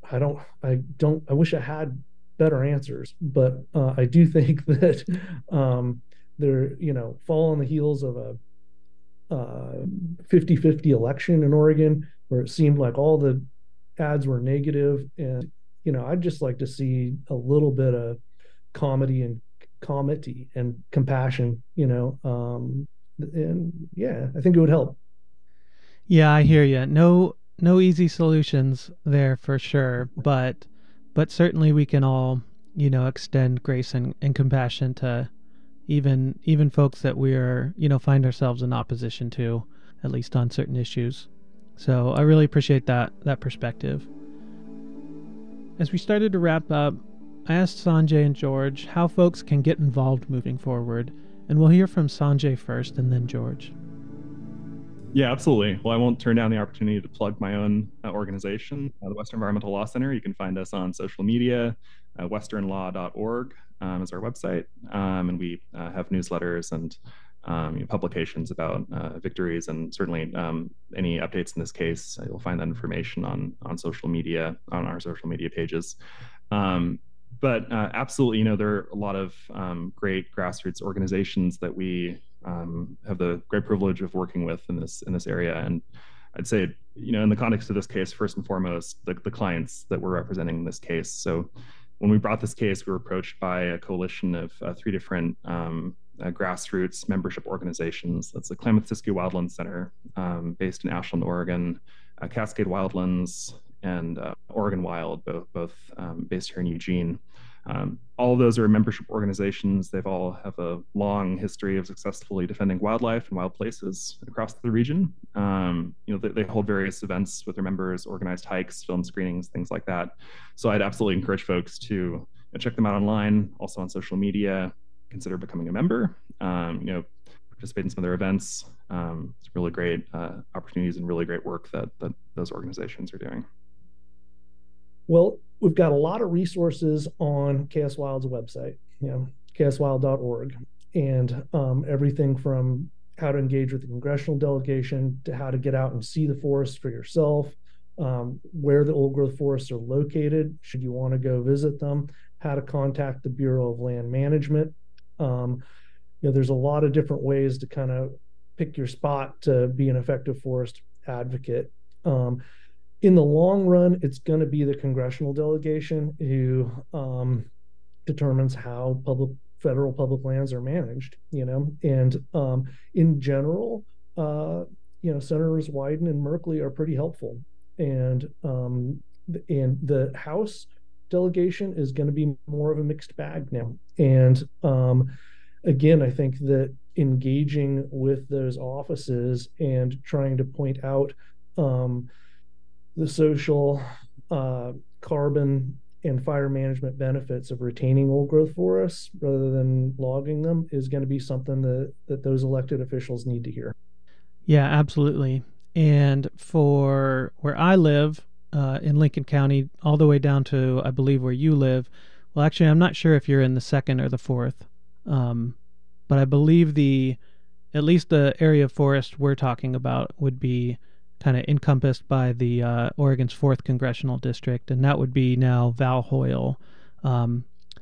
I don't, I don't, I wish I had better answers, but uh, I do think that um, they're, you know, fall on the heels of a uh, fifty-fifty election in Oregon, where it seemed like all the ads were negative. And, you know, I'd just like to see a little bit of comedy and comedy and compassion, you know, um, and yeah, I think it would help. Yeah, I hear you. No, no easy solutions there for sure, but, but certainly we can all, you know, extend grace and, and compassion to even, even folks that we are, you know, find ourselves in opposition to, at least on certain issues. So I really appreciate that, that perspective. As we started to wrap up, I asked Sanjay and George how folks can get involved moving forward, and we'll hear from Sanjay first and then George. Yeah, absolutely. Well, I won't turn down the opportunity to plug my own uh, organization, uh, the Western Environmental Law Center. You can find us on social media. Uh, western law dot org um, is our website, um, and we uh, have newsletters and um, you know, publications about uh, victories, and certainly um, any updates in this case. You'll find that information on on social media, on our social media pages. Um, but uh, absolutely, you know, there are a lot of um, great grassroots organizations that we um, have the great privilege of working with in this in this area. And I'd say, you know, in the context of this case, first and foremost, the, the clients that we're representing in this case. So when we brought this case, we were approached by a coalition of uh, three different um, uh, grassroots membership organizations. That's the Klamath-Siskiyou Wildlands Center, um, based in Ashland, Oregon, uh, Cascade Wildlands, and uh, Oregon Wild, both, both um, based here in Eugene. Um, all of those are membership organizations. They've all have a long history of successfully defending wildlife and wild places across the region. Um, you know, they, they hold various events with their members, organized hikes, film screenings, things like that. So I'd absolutely encourage folks to you know, check them out online, also on social media, consider becoming a member, um, you know, participate in some of their events. Um, it's really great uh, opportunities and really great work that, that those organizations are doing. Well, we've got a lot of resources on K S Wild's website, you know, K S wild dot org, and um, everything from how to engage with the congressional delegation to how to get out and see the forest for yourself, um, where the old growth forests are located, should you want to go visit them, how to contact the Bureau of Land Management. Um, you know, there's a lot of different ways to kind of pick your spot to be an effective forest advocate. Um, In the long run, it's going to be the congressional delegation who um, determines how public, federal public lands are managed, you know, and um, in general, uh, you know, Senators Wyden and Merkley are pretty helpful. And, um, and the House delegation is going to be more of a mixed bag now. And um, again, I think that engaging with those offices and trying to point out um, the social, uh, carbon, and fire management benefits of retaining old growth forests rather than logging them is going to be something that, that those elected officials need to hear. Yeah, absolutely. And for where I live uh, in Lincoln County, all the way down to, I believe, where you live, well, actually, I'm not sure if you're in the second or the fourth, um, but I believe the, at least the area of forest we're talking about would be kind of encompassed by the uh, Oregon's fourth congressional district, and that would be now Val Hoyle. Um,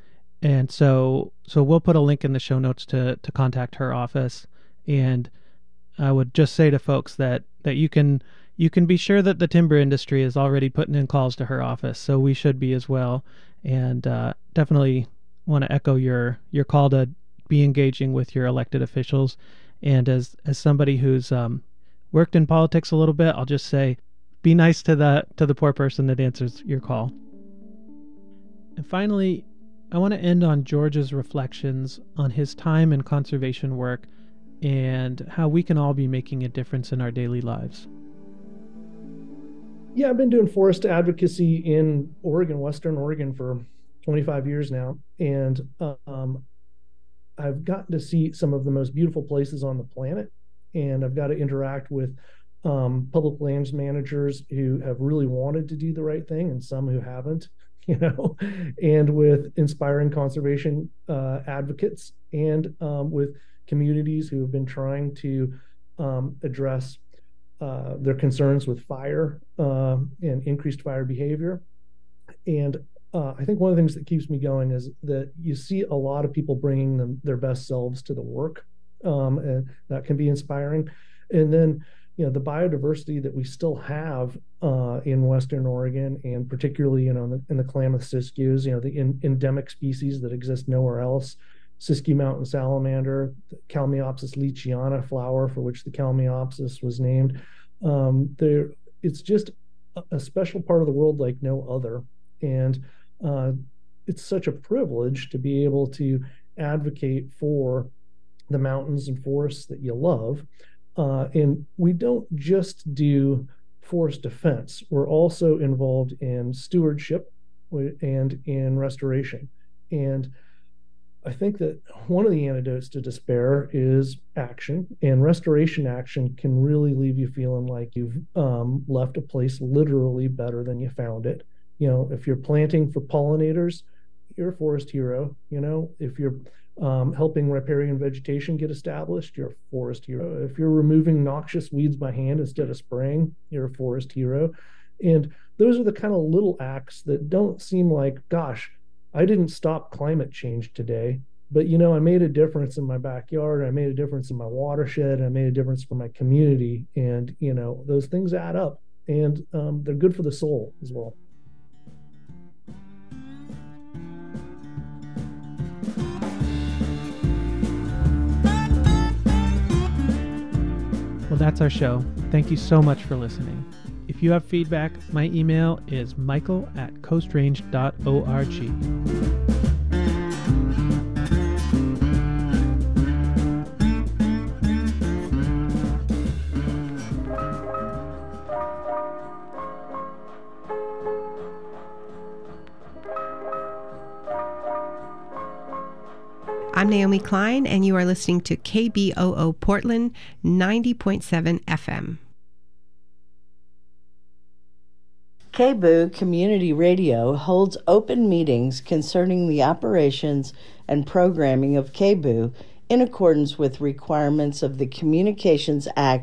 and so, so we'll put a link in the show notes to to contact her office. And I would just say to folks that that you can you can be sure that the timber industry is already putting in calls to her office, so we should be as well. And uh, definitely want to echo your your call to be engaging with your elected officials. And as as somebody who's um, worked in politics a little bit, I'll just say, be nice to the to the poor person that answers your call. And finally, I want to end on George's reflections on his time in conservation work and how we can all be making a difference in our daily lives. Yeah, I've been doing forest advocacy in Oregon, Western Oregon, for twenty-five years now, and um, I've gotten to see some of the most beautiful places on the planet. And I've got to interact with um, public lands managers who have really wanted to do the right thing and some who haven't, you know, and with inspiring conservation uh, advocates and um, with communities who have been trying to um, address uh, their concerns with fire uh, and increased fire behavior. and uh, I think one of the things that keeps me going is that you see a lot of people bringing them, their best selves to the work, um, and that can be inspiring. And then, you know, the biodiversity that we still have uh, in Western Oregon, and particularly, you know, in the, in the Klamath Siskiyous, you know, the in, endemic species that exist nowhere else, Siskiyou Mountain salamander, the Kalmiopsis leachiana flower, for which the Kalmiopsis was named. Um, there, it's just a, a special part of the world like no other. And uh, it's such a privilege to be able to advocate for the mountains and forests that you love. Uh, and we don't just do forest defense. We're also involved in stewardship and in restoration. And I think that one of the antidotes to despair is action, and restoration action can really leave you feeling like you've um, left a place literally better than you found it. You know, if you're planting for pollinators, you're a forest hero. You know, if you're um, helping riparian vegetation get established, you're a forest hero. If you're removing noxious weeds by hand instead of spraying, you're a forest hero. And those are the kind of little acts that don't seem like, gosh, I didn't stop climate change today, but, you know, I made a difference in my backyard. I made a difference in my watershed. I made a difference for my community. And, you know, those things add up, and um, they're good for the soul as well. Well, that's our show. Thank you so much for listening. If you have feedback, my email is michael at coastrange dot org. I'm Naomi Klein, and you are listening to K B O O Portland ninety point seven F M. K B O O Community Radio holds open meetings concerning the operations and programming of K B O O in accordance with requirements of the Communications Act